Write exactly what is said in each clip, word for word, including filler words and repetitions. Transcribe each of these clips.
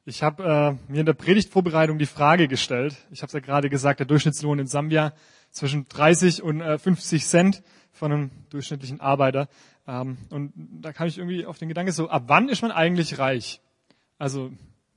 Ich habe äh, mir in der Predigtvorbereitung die Frage gestellt. Ich habe es ja gerade gesagt, der Durchschnittslohn in Sambia zwischen dreißig und äh, fünfzig Cent von einem durchschnittlichen Arbeiter. Ähm, und da kam ich irgendwie auf den Gedanke so, ab wann ist man eigentlich reich? Also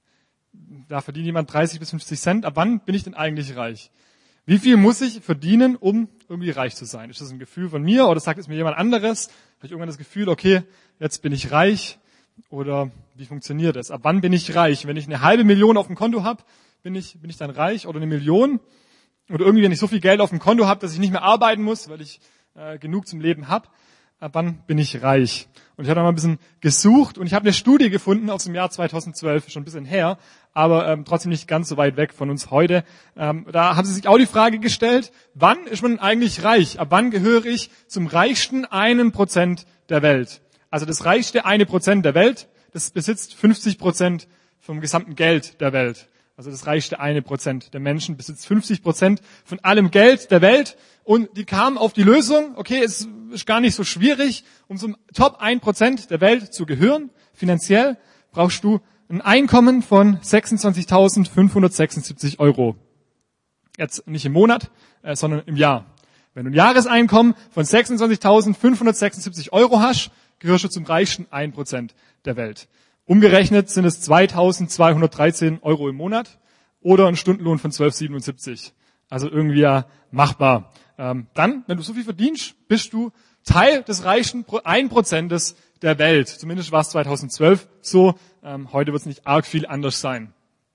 da verdient jemand dreißig bis fünfzig Cent. Ab wann bin ich denn eigentlich reich? Wie viel muss ich verdienen, um irgendwie reich zu sein? Ist das ein Gefühl von mir oder sagt es mir jemand anderes? Habe ich irgendwann das Gefühl, okay, jetzt bin ich reich? Oder wie funktioniert das? Ab wann bin ich reich? Wenn ich eine halbe Million auf dem Konto habe, bin ich, bin ich dann reich? Oder eine Million? Oder irgendwie, wenn ich so viel Geld auf dem Konto habe, dass ich nicht mehr arbeiten muss, weil ich äh, genug zum Leben habe, ab wann bin ich reich? Und ich habe da mal ein bisschen gesucht und ich habe eine Studie gefunden aus dem Jahr zweitausendzwölf, schon ein bisschen her, aber ähm, trotzdem nicht ganz so weit weg von uns heute. Ähm, da haben sie sich auch die Frage gestellt, wann ist man eigentlich reich? Ab wann gehöre ich zum reichsten einen Prozent der Welt? Also das reichste eine Prozent der Welt, das besitzt fünfzig Prozent vom gesamten Geld der Welt. Also das reichste eine Prozent der Menschen besitzt fünfzig Prozent von allem Geld der Welt. Und die kamen auf die Lösung, okay, es ist gar nicht so schwierig, um zum Top ein Prozent der Welt zu gehören. Finanziell brauchst du ein Einkommen von sechsundzwanzigtausendfünfhundertsechsundsiebzig Euro. Jetzt nicht im Monat, äh, sondern im Jahr. Wenn du ein Jahreseinkommen von sechsundzwanzigtausendfünfhundertsechsundsiebzig Euro hast, gehörst du zum reichsten ein Prozent der Welt. Umgerechnet sind es zweitausendzweihundertdreizehn Euro im Monat oder ein Stundenlohn von zwölf Euro siebenundsiebzig. Also irgendwie ja machbar. Ähm, dann, wenn du so viel verdienst, bist du Teil des reichsten ein Prozent der Welt. Zumindest war es zweitausendzwölf so. Ähm, heute wird es nicht arg viel anders sein.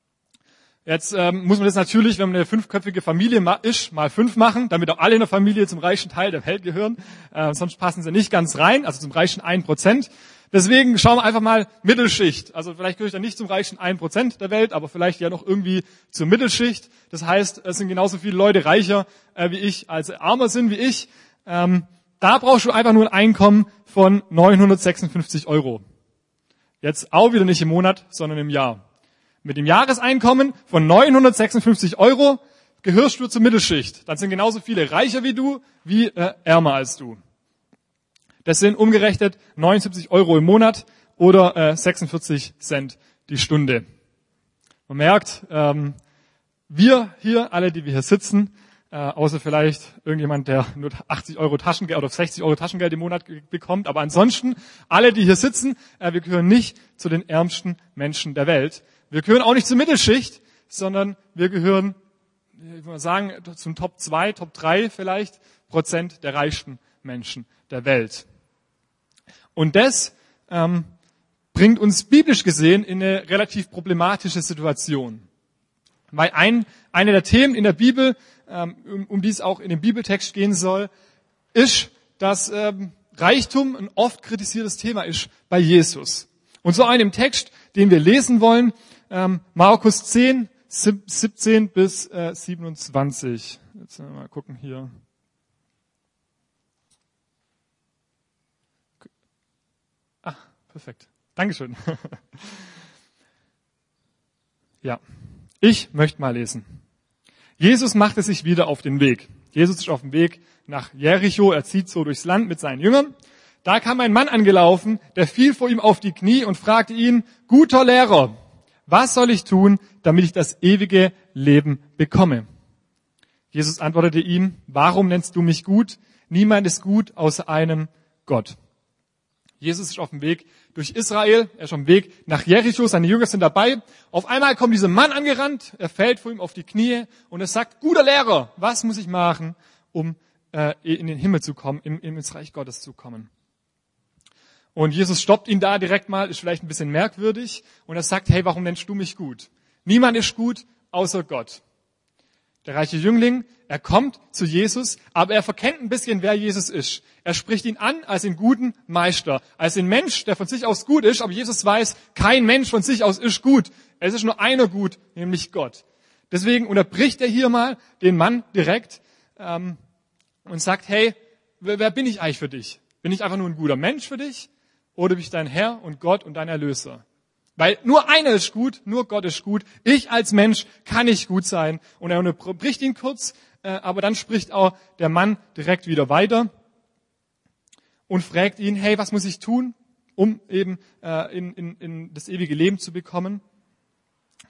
Jetzt ähm, muss man das natürlich, wenn man eine fünfköpfige Familie ma- ist, mal fünf machen, damit auch alle in der Familie zum reichsten Teil der Welt gehören. Äh, sonst passen sie nicht ganz rein, also zum reichsten ein Prozent. Deswegen schauen wir einfach mal Mittelschicht. Also vielleicht gehöre ich dann nicht zum reichsten ein Prozent der Welt, aber vielleicht ja noch irgendwie zur Mittelschicht. Das heißt, es sind genauso viele Leute reicher äh, wie ich, als armer sind wie ich. Ähm, da brauchst du einfach nur ein Einkommen von neunhundertsechsundfünfzig Euro. Jetzt auch wieder nicht im Monat, sondern im Jahr. Mit dem Jahreseinkommen von neunhundertsechsundfünfzig Euro gehörst du zur Mittelschicht. Dann sind genauso viele reicher wie du, wie äh, ärmer als du. Das sind umgerechnet neunundsiebzig Euro im Monat oder äh, sechsundvierzig Cent die Stunde. Man merkt, ähm, wir hier, alle, die wir hier sitzen, äh, außer vielleicht irgendjemand, der nur achtzig Euro Taschengeld oder sechzig Euro Taschengeld im Monat ge- bekommt, aber ansonsten, alle, die hier sitzen, äh, wir gehören nicht zu den ärmsten Menschen der Welt. Wir gehören auch nicht zur Mittelschicht, sondern wir gehören, ich würde mal sagen, zum Top zwei, Top drei vielleicht Prozent der reichsten Menschen der Welt. Und das ähm, bringt uns biblisch gesehen in eine relativ problematische Situation. Weil ein, eine der Themen in der Bibel, ähm, um, um die es auch in dem Bibeltext gehen soll, ist, dass ähm, Reichtum ein oft kritisiertes Thema ist bei Jesus. Und so einem Text, den wir lesen wollen, ähm, Markus zehn, siebzehn bis äh, siebenundzwanzig. Jetzt mal gucken hier. Ah, perfekt. Dankeschön. Ja, ich möchte mal lesen. Jesus machte sich wieder auf den Weg. Jesus ist auf dem Weg nach Jericho. Er zieht so durchs Land mit seinen Jüngern. Da kam ein Mann angelaufen, der fiel vor ihm auf die Knie und fragte ihn, guter Lehrer, was soll ich tun, damit ich das ewige Leben bekomme? Jesus antwortete ihm, warum nennst du mich gut? Niemand ist gut außer einem Gott. Jesus ist auf dem Weg durch Israel, er ist auf dem Weg nach Jericho, seine Jünger sind dabei. Auf einmal kommt dieser Mann angerannt, er fällt vor ihm auf die Knie und er sagt, guter Lehrer, was muss ich machen, um äh, in den Himmel zu kommen, in, ins Reich Gottes zu kommen? Und Jesus stoppt ihn da direkt mal, ist vielleicht ein bisschen merkwürdig. Und er sagt, hey, warum nennst du mich gut? Niemand ist gut, außer Gott. Der reiche Jüngling, er kommt zu Jesus, aber er verkennt ein bisschen, wer Jesus ist. Er spricht ihn an als den guten Meister, als den Mensch, der von sich aus gut ist. Aber Jesus weiß, kein Mensch von sich aus ist gut. Es ist nur einer gut, nämlich Gott. Deswegen unterbricht er hier mal den Mann direkt ähm, und sagt, hey, wer, wer bin ich eigentlich für dich? Bin ich einfach nur ein guter Mensch für dich? Oder bin ich dein Herr und Gott und dein Erlöser? Weil nur einer ist gut, nur Gott ist gut. Ich als Mensch kann nicht gut sein. Und er unterbricht ihn kurz, äh, aber dann spricht auch der Mann direkt wieder weiter und fragt ihn, hey, was muss ich tun, um eben äh, in, in, in das ewige Leben zu bekommen?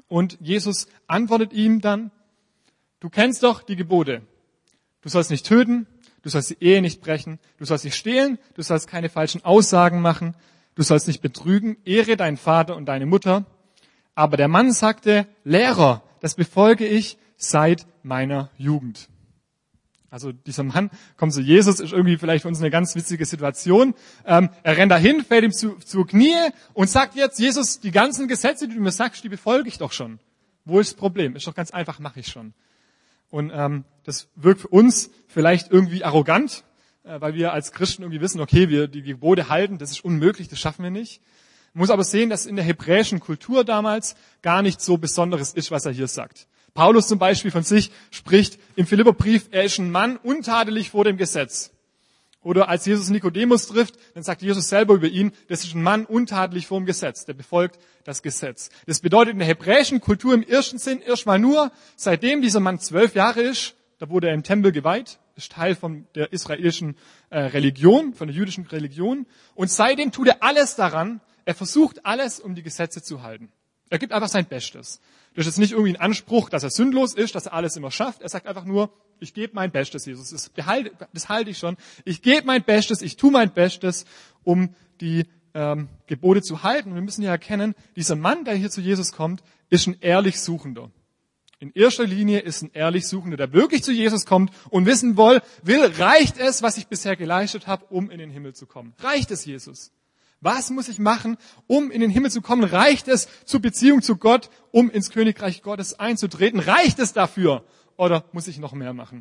Und Jesus antwortet ihm dann, du kennst doch die Gebote. Du sollst nicht töten, du sollst die Ehe nicht brechen, du sollst nicht stehlen, du sollst keine falschen Aussagen machen, du sollst nicht betrügen, ehre deinen Vater und deine Mutter. Aber der Mann sagte, Lehrer, das befolge ich seit meiner Jugend. Also dieser Mann kommt zu Jesus, ist irgendwie vielleicht für uns eine ganz witzige Situation. Ähm, er rennt dahin, fällt ihm zu, zu Knie und sagt jetzt, Jesus, die ganzen Gesetze, die du mir sagst, die befolge ich doch schon. Wo ist das Problem? Ist doch ganz einfach, mache ich schon. Und ähm, das wirkt für uns vielleicht irgendwie arrogant, äh, weil wir als Christen irgendwie wissen, okay, wir die Gebote halten, das ist unmöglich, das schaffen wir nicht. Man muss aber sehen, dass in der hebräischen Kultur damals gar nicht so Besonderes ist, was er hier sagt. Paulus zum Beispiel von sich spricht im Philipperbrief, er ist ein Mann untadelig vor dem Gesetz. Oder als Jesus Nikodemus trifft, dann sagt Jesus selber über ihn, das ist ein Mann untadelig vor dem Gesetz, der befolgt das Gesetz. Das bedeutet in der hebräischen Kultur im ersten Sinn erstmal nur, seitdem dieser Mann zwölf Jahre ist, da wurde er im Tempel geweiht, ist Teil von der israelischen äh, Religion, von der jüdischen Religion. Und seitdem tut er alles daran, er versucht alles, um die Gesetze zu halten. Er gibt einfach sein Bestes. Das ist jetzt nicht irgendwie ein Anspruch, dass er sündlos ist, dass er alles immer schafft. Er sagt einfach nur, ich gebe mein Bestes, Jesus. Das, behalte, das halte ich schon. Ich gebe mein Bestes, ich tue mein Bestes, um die ähm, Gebote zu halten. Und wir müssen ja erkennen, dieser Mann, der hier zu Jesus kommt, ist ein ehrlich Suchender. In erster Linie ist ein ehrlich Suchender, der wirklich zu Jesus kommt und wissen will, will, reicht es, was ich bisher geleistet habe, um in den Himmel zu kommen? Reicht es, Jesus? Was muss ich machen, um in den Himmel zu kommen? Reicht es zur Beziehung zu Gott, um ins Königreich Gottes einzutreten? Reicht es dafür? Oder muss ich noch mehr machen?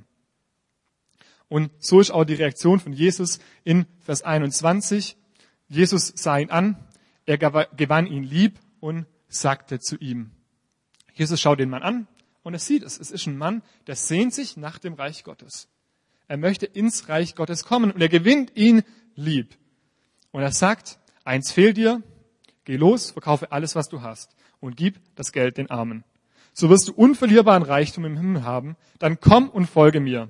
Und so ist auch die Reaktion von Jesus in Vers einundzwanzig. Jesus sah ihn an, er gewann ihn lieb und sagte zu ihm. Jesus schaut den Mann an und er sieht es. Es ist ein Mann, der sehnt sich nach dem Reich Gottes. Er möchte ins Reich Gottes kommen und er gewinnt ihn lieb. Und er sagt, eins fehlt dir, geh los, verkaufe alles, was du hast und gib das Geld den Armen. So wirst du unverlierbaren Reichtum im Himmel haben, dann komm und folge mir.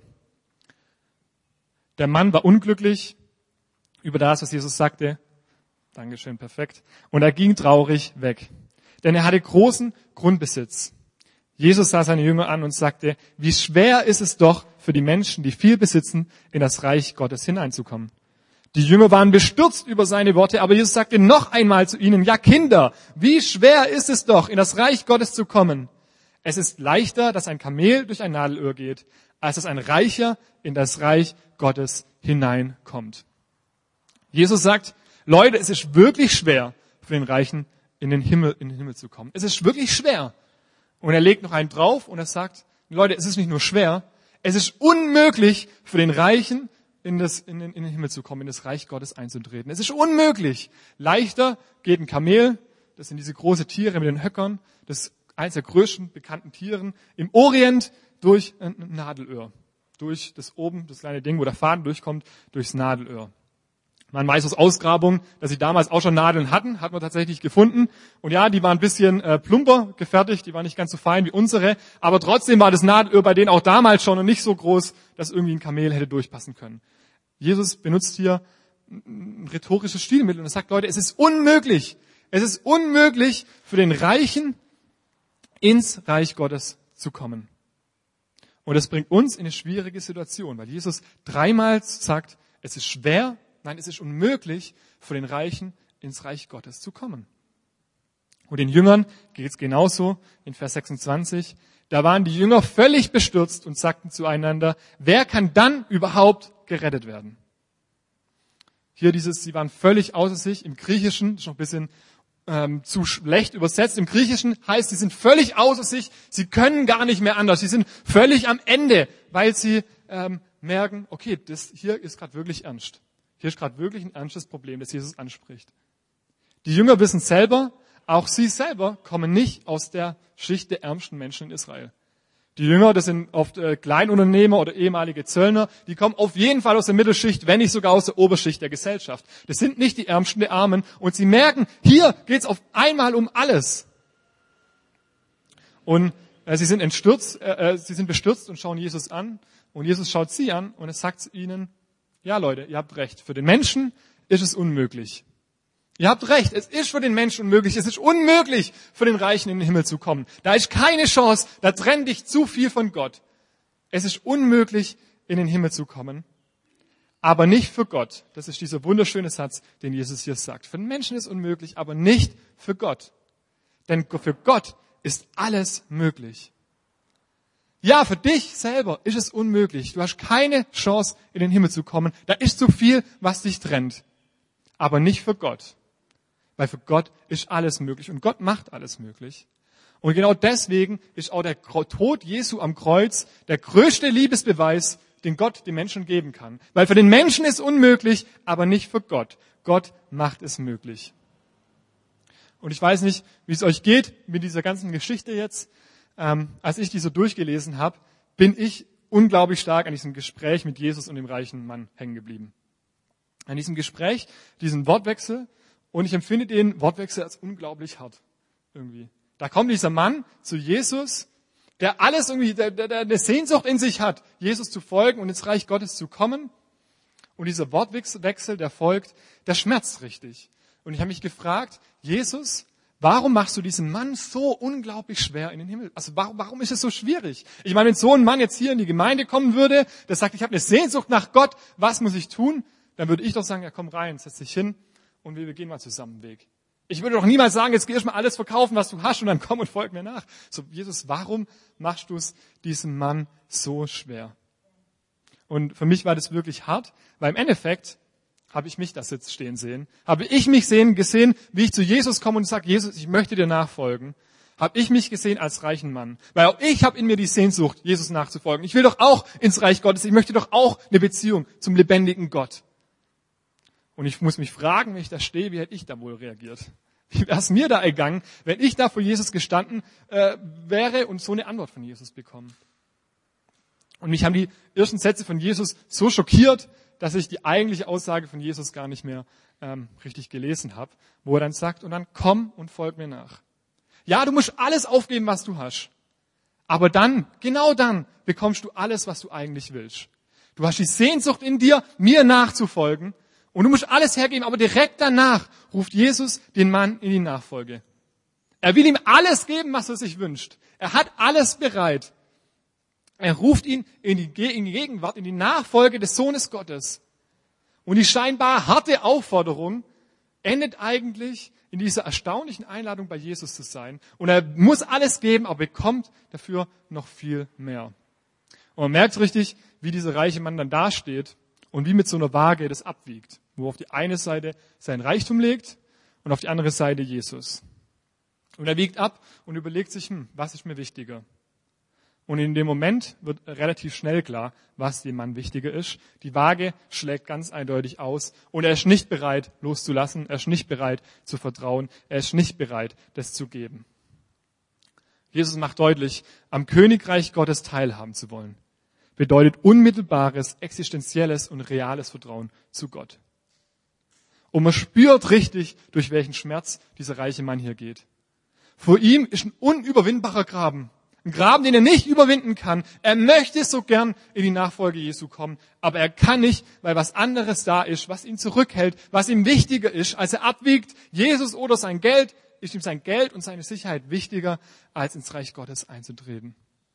Der Mann war unglücklich über das, was Jesus sagte. Dankeschön, perfekt. Und er ging traurig weg, denn er hatte großen Grundbesitz. Jesus sah seine Jünger an und sagte, wie schwer ist es doch für die Menschen, die viel besitzen, in das Reich Gottes hineinzukommen. Die Jünger waren bestürzt über seine Worte, aber Jesus sagte noch einmal zu ihnen, ja Kinder, wie schwer ist es doch, in das Reich Gottes zu kommen. Es ist leichter, dass ein Kamel durch ein Nadelöhr geht, als dass ein Reicher in das Reich Gottes hineinkommt. Jesus sagt, Leute, es ist wirklich schwer für den Reichen in den Himmel, in den Himmel zu kommen. Es ist wirklich schwer. Und er legt noch einen drauf und er sagt, Leute, es ist nicht nur schwer, es ist unmöglich für den Reichen, in, das, in, den, in den Himmel zu kommen, in das Reich Gottes einzutreten. Es ist unmöglich. Leichter geht ein Kamel, das sind diese großen Tiere mit den Höckern, das ist eines der größten bekannten Tieren, im Orient durch ein Nadelöhr. Durch das oben, das kleine Ding, wo der Faden durchkommt, durchs Nadelöhr. Man weiß aus Ausgrabungen, dass sie damals auch schon Nadeln hatten, hat man tatsächlich gefunden. Und ja, die waren ein bisschen äh, plumper gefertigt, die waren nicht ganz so fein wie unsere, aber trotzdem war das Nadelöhr bei denen auch damals schon und nicht so groß, dass irgendwie ein Kamel hätte durchpassen können. Jesus benutzt hier ein rhetorisches Stilmittel und er sagt, Leute, es ist unmöglich, es ist unmöglich für den Reichen ins Reich Gottes zu kommen. Und das bringt uns in eine schwierige Situation, weil Jesus dreimal sagt, es ist schwer, nein, es ist unmöglich für den Reichen ins Reich Gottes zu kommen. Und den Jüngern geht es genauso in Vers sechsundzwanzig. Da waren die Jünger völlig bestürzt und sagten zueinander, wer kann dann überhaupt gerettet werden? Hier dieses, sie waren völlig außer sich. Im Griechischen, das ist noch ein bisschen ähm, zu schlecht übersetzt. Im Griechischen heißt, sie sind völlig außer sich. Sie können gar nicht mehr anders. Sie sind völlig am Ende, weil sie ähm, merken, okay, das hier ist gerade wirklich ernst. Hier ist gerade wirklich ein ernstes Problem, das Jesus anspricht. Die Jünger wissen selber, auch sie selber kommen nicht aus der Schicht der ärmsten Menschen in Israel. Die Jünger, das sind oft äh, Kleinunternehmer oder ehemalige Zöllner, die kommen auf jeden Fall aus der Mittelschicht, wenn nicht sogar aus der Oberschicht der Gesellschaft. Das sind nicht die Ärmsten der Armen. Und sie merken, hier geht's auf einmal um alles. Und äh, sie sind entstürzt, äh, äh, sie sind bestürzt und schauen Jesus an. Und Jesus schaut sie an und er sagt zu ihnen, ja Leute, ihr habt recht, für den Menschen ist es unmöglich. Ihr habt recht, es ist für den Menschen unmöglich, es ist unmöglich für den Reichen in den Himmel zu kommen. Da ist keine Chance, da trennt dich zu viel von Gott. Es ist unmöglich, in den Himmel zu kommen, aber nicht für Gott. Das ist dieser wunderschöne Satz, den Jesus hier sagt. Für den Menschen ist es unmöglich, aber nicht für Gott. Denn für Gott ist alles möglich. Ja, für dich selber ist es unmöglich. Du hast keine Chance, in den Himmel zu kommen. Da ist zu viel, was dich trennt. Aber nicht für Gott. Weil für Gott ist alles möglich und Gott macht alles möglich. Und genau deswegen ist auch der Tod Jesu am Kreuz der größte Liebesbeweis, den Gott den Menschen geben kann. Weil für den Menschen ist es unmöglich, aber nicht für Gott. Gott macht es möglich. Und ich weiß nicht, wie es euch geht mit dieser ganzen Geschichte jetzt. Ähm, als ich die so durchgelesen habe, bin ich unglaublich stark an diesem Gespräch mit Jesus und dem reichen Mann hängen geblieben. An diesem Gespräch, diesen Wortwechsel. Und ich empfinde den Wortwechsel als unglaublich hart irgendwie. Da kommt dieser Mann zu Jesus, der alles irgendwie, der, der, der eine Sehnsucht in sich hat, Jesus zu folgen und ins Reich Gottes zu kommen. Und dieser Wortwechsel, der folgt, der schmerzt richtig. Und ich habe mich gefragt, Jesus, warum machst du diesem Mann so unglaublich schwer in den Himmel? Also warum, warum ist es so schwierig? Ich meine, wenn so ein Mann jetzt hier in die Gemeinde kommen würde, der sagt, ich habe eine Sehnsucht nach Gott, was muss ich tun? Dann würde ich doch sagen, ja komm rein, setz dich hin. Und wir gehen mal zusammen den Weg. Ich würde doch niemals sagen, jetzt geh erst mal alles verkaufen, was du hast, und dann komm und folg mir nach. So, Jesus, warum machst du es diesem Mann so schwer? Und für mich war das wirklich hart, weil im Endeffekt habe ich mich da jetzt stehen sehen. Habe ich mich sehen, gesehen, wie ich zu Jesus komme und sage, Jesus, ich möchte dir nachfolgen. Habe ich mich gesehen als reichen Mann. Weil auch ich habe in mir die Sehnsucht, Jesus nachzufolgen. Ich will doch auch ins Reich Gottes. Ich möchte doch auch eine Beziehung zum lebendigen Gott. Und ich muss mich fragen, wenn ich da stehe, wie hätte ich da wohl reagiert? Wie wäre es mir da ergangen, wenn ich da vor Jesus gestanden äh, wäre und so eine Antwort von Jesus bekommen? Und mich haben die ersten Sätze von Jesus so schockiert, dass ich die eigentliche Aussage von Jesus gar nicht mehr ähm, richtig gelesen habe, wo er dann sagt, und dann komm und folg mir nach. Ja, du musst alles aufgeben, was du hast. Aber dann, genau dann, bekommst du alles, was du eigentlich willst. Du hast die Sehnsucht in dir, mir nachzufolgen. Und du musst alles hergeben, aber direkt danach ruft Jesus den Mann in die Nachfolge. Er will ihm alles geben, was er sich wünscht. Er hat alles bereit. Er ruft ihn in die Gegenwart, in die Nachfolge des Sohnes Gottes. Und die scheinbar harte Aufforderung endet eigentlich in dieser erstaunlichen Einladung, bei Jesus zu sein. Und er muss alles geben, aber bekommt dafür noch viel mehr. Und man merkt richtig, wie dieser reiche Mann dann dasteht und wie mit so einer Waage das abwiegt, wo auf die eine Seite sein Reichtum legt und auf die andere Seite Jesus. Und er wiegt ab und überlegt sich, hm, was ist mir wichtiger? Und in dem Moment wird relativ schnell klar, was dem Mann wichtiger ist. Die Waage schlägt ganz eindeutig aus und er ist nicht bereit, loszulassen. Er ist nicht bereit zu vertrauen. Er ist nicht bereit, das zu geben. Jesus macht deutlich, am Königreich Gottes teilhaben zu wollen, bedeutet unmittelbares, existenzielles und reales Vertrauen zu Gott. Und man spürt richtig, durch welchen Schmerz dieser reiche Mann hier geht. Vor ihm ist ein unüberwindbarer Graben. Ein Graben, den er nicht überwinden kann. Er möchte so gern in die Nachfolge Jesu kommen, aber er kann nicht, weil was anderes da ist, was ihn zurückhält, was ihm wichtiger ist, als er abwiegt, Jesus oder sein Geld, ist ihm sein Geld und seine Sicherheit wichtiger, als ins Reich Gottes einzutreten.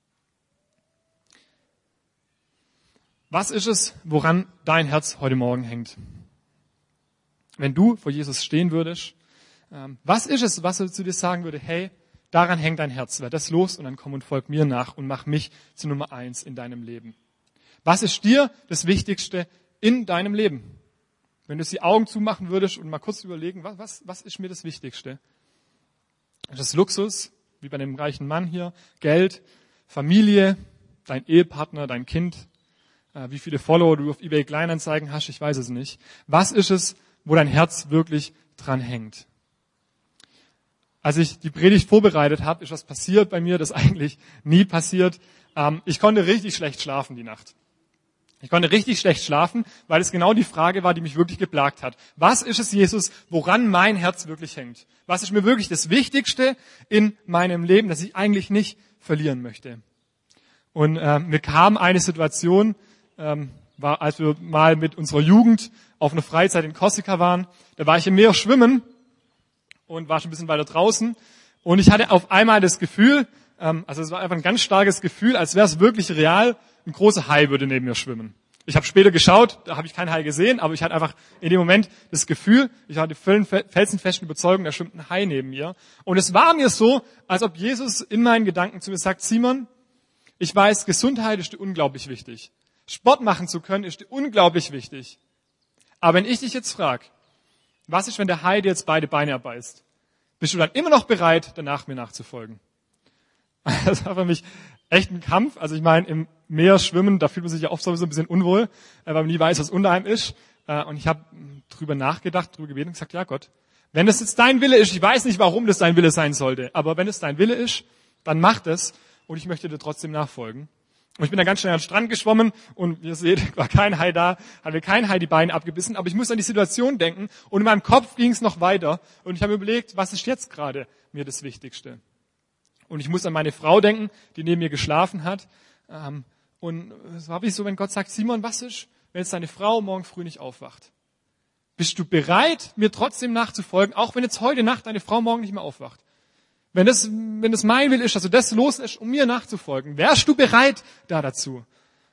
Was ist es, woran dein Herz heute Morgen hängt? Wenn du vor Jesus stehen würdest, was ist es, was er zu dir sagen würde, hey, daran hängt dein Herz, werd das los und dann komm und folg mir nach und mach mich zu Nummer eins in deinem Leben. Was ist dir das Wichtigste in deinem Leben? Wenn du die Augen zumachen würdest und mal kurz überlegen, was, was, was ist mir das Wichtigste? Ist das Luxus, wie bei dem reichen Mann hier, Geld, Familie, dein Ehepartner, dein Kind, wie viele Follower du auf eBay Kleinanzeigen hast, ich weiß es nicht. Was ist es, wo dein Herz wirklich dran hängt? Als ich die Predigt vorbereitet habe, ist was passiert bei mir, das eigentlich nie passiert. Ähm, ich konnte richtig schlecht schlafen die Nacht. Ich konnte richtig schlecht schlafen, weil es genau die Frage war, die mich wirklich geplagt hat. Was ist es, Jesus, woran mein Herz wirklich hängt? Was ist mir wirklich das Wichtigste in meinem Leben, das ich eigentlich nicht verlieren möchte? Und äh, mir kam eine Situation, ähm, war, als wir mal mit unserer Jugend auf einer Freizeit in Korsika waren. Da war ich im Meer schwimmen und war schon ein bisschen weiter draußen. Und ich hatte auf einmal das Gefühl, ähm, also es war einfach ein ganz starkes Gefühl, als wäre es wirklich real, ein großer Hai würde neben mir schwimmen. Ich habe später geschaut, da habe ich keinen Hai gesehen, aber ich hatte einfach in dem Moment das Gefühl, ich hatte die felsenfesten Überzeugung, da schwimmt ein Hai neben mir. Und es war mir so, als ob Jesus in meinen Gedanken zu mir sagt, Simon, ich weiß, Gesundheit ist dir unglaublich wichtig. Sport machen zu können ist dir unglaublich wichtig. Aber wenn ich dich jetzt frage, was ist, wenn der Hai dir jetzt beide Beine erbeißt? Bist du dann immer noch bereit, danach mir nachzufolgen? Das war für mich echt ein Kampf. Also ich meine, im Meer schwimmen, da fühlt man sich ja oft sowieso ein bisschen unwohl, weil man nie weiß, was unter einem ist. Und ich habe drüber nachgedacht, drüber gebeten und gesagt, ja Gott, wenn das jetzt dein Wille ist, ich weiß nicht, warum das dein Wille sein sollte, aber wenn es dein Wille ist, dann mach das und ich möchte dir trotzdem nachfolgen. Und ich bin dann ganz schnell an den Strand geschwommen und ihr seht, war kein Hai da, hat mir kein Hai die Beine abgebissen, aber ich muss an die Situation denken und in meinem Kopf ging es noch weiter und ich habe mir überlegt, was ist jetzt gerade mir das Wichtigste? Und ich muss an meine Frau denken, die neben mir geschlafen hat. Und es war wie so, wenn Gott sagt, Simon, was ist, wenn jetzt deine Frau morgen früh nicht aufwacht? Bist du bereit, mir trotzdem nachzufolgen, auch wenn jetzt heute Nacht deine Frau morgen nicht mehr aufwacht? Wenn das, wenn das mein Wille ist, dass du das loslässt, um mir nachzufolgen, wärst du bereit da dazu?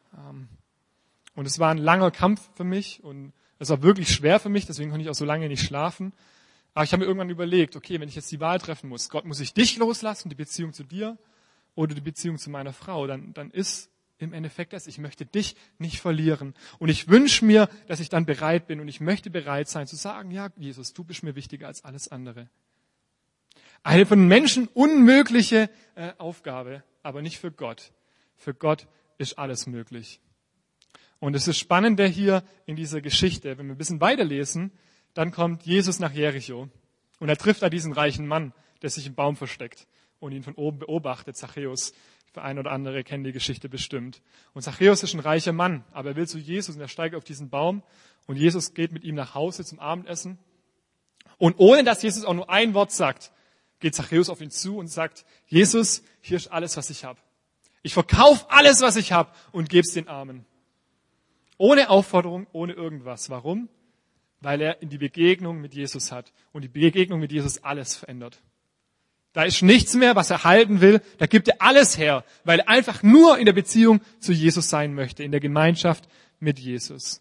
Und es war ein langer Kampf für mich und es war wirklich schwer für mich, deswegen konnte ich auch so lange nicht schlafen. Aber ich habe mir irgendwann überlegt, okay, wenn ich jetzt die Wahl treffen muss, Gott, muss ich dich loslassen, die Beziehung zu dir oder die Beziehung zu meiner Frau, dann, dann ist im Endeffekt das, ich möchte dich nicht verlieren. Und ich wünsche mir, dass ich dann bereit bin und ich möchte bereit sein zu sagen, ja, Jesus, du bist mir wichtiger als alles andere. Eine von Menschen unmögliche äh, Aufgabe, aber nicht für Gott. Für Gott ist alles möglich. Und es ist spannend hier in dieser Geschichte, wenn wir ein bisschen weiterlesen, dann kommt Jesus nach Jericho und er trifft da diesen reichen Mann, der sich im Baum versteckt und ihn von oben beobachtet, Zachäus. Für ein oder andere kennen die Geschichte bestimmt. Und Zachäus ist ein reicher Mann, aber er will zu Jesus und er steigt auf diesen Baum und Jesus geht mit ihm nach Hause zum Abendessen. Und ohne dass Jesus auch nur ein Wort sagt, geht Zachäus auf ihn zu und sagt, Jesus, hier ist alles, was ich habe. Ich verkaufe alles, was ich habe und gebe es den Armen. Ohne Aufforderung, ohne irgendwas. Warum? Weil er in die Begegnung mit Jesus hat. Und die Begegnung mit Jesus alles verändert. Da ist nichts mehr, was er halten will. Da gibt er alles her, weil er einfach nur in der Beziehung zu Jesus sein möchte, in der Gemeinschaft mit Jesus.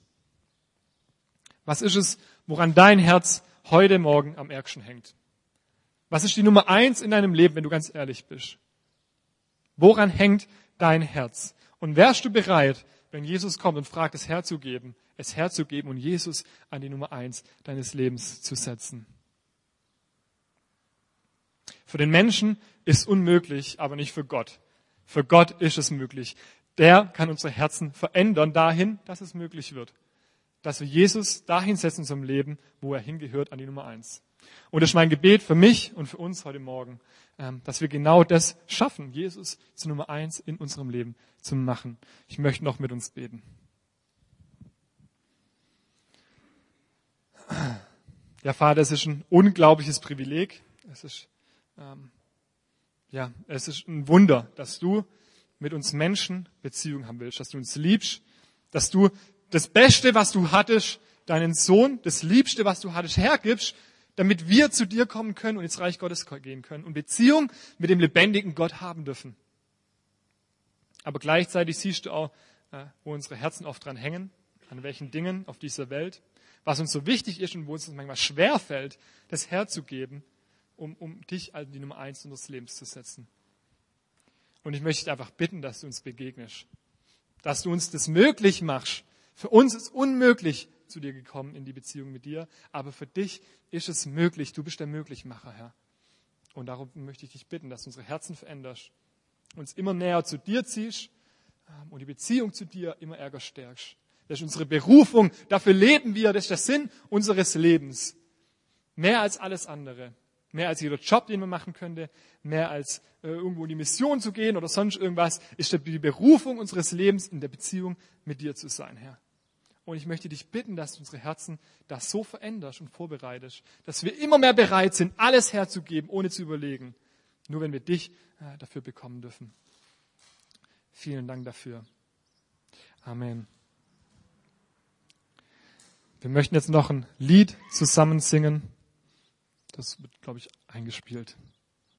Was ist es, woran dein Herz heute Morgen am ärgsten hängt? Was ist die Nummer eins in deinem Leben, wenn du ganz ehrlich bist? Woran hängt dein Herz? Und wärst du bereit, wenn Jesus kommt und fragt, es herzugeben, es herzugeben und Jesus an die Nummer eins deines Lebens zu setzen? Für den Menschen ist es unmöglich, aber nicht für Gott. Für Gott ist es möglich. Der kann unsere Herzen verändern dahin, dass es möglich wird. Dass wir Jesus dahin setzen in unserem Leben, wo er hingehört, an die Nummer eins. Und das ist mein Gebet für mich und für uns heute Morgen, dass wir genau das schaffen, Jesus zur Nummer eins in unserem Leben zu machen. Ich möchte noch mit uns beten. Ja, Vater, es ist ein unglaubliches Privileg. Es ist, ähm, ja, es ist ein Wunder, dass du mit uns Menschen Beziehung haben willst, dass du uns liebst, dass du das Beste, was du hattest, deinen Sohn, das Liebste, was du hattest, hergibst, damit wir zu dir kommen können und ins Reich Gottes gehen können und Beziehung mit dem lebendigen Gott haben dürfen. Aber gleichzeitig siehst du auch, wo unsere Herzen oft dran hängen, an welchen Dingen auf dieser Welt, was uns so wichtig ist und wo uns manchmal schwerfällt, das herzugeben, um, um dich als die Nummer eins unseres Lebens zu setzen. Und ich möchte dich einfach bitten, dass du uns begegnest, dass du uns das möglich machst. Für uns ist unmöglich, zu dir gekommen in die Beziehung mit dir, aber für dich ist es möglich. Du bist der Möglichmacher, Herr. Und darum möchte ich dich bitten, dass du unsere Herzen veränderst, uns immer näher zu dir ziehst und die Beziehung zu dir immer ärger stärkst. Das ist unsere Berufung, dafür leben wir, das ist der Sinn unseres Lebens. Mehr als alles andere, mehr als jeder Job, den man machen könnte, mehr als äh, irgendwo in die Mission zu gehen oder sonst irgendwas, ist die Berufung unseres Lebens, in der Beziehung mit dir zu sein, Herr. Und ich möchte dich bitten, dass du unsere Herzen das so veränderst und vorbereitest, dass wir immer mehr bereit sind, alles herzugeben, ohne zu überlegen. Nur wenn wir dich äh, dafür bekommen dürfen. Vielen Dank dafür. Amen. Wir möchten jetzt noch ein Lied zusammen singen. Das wird, glaube ich, eingespielt.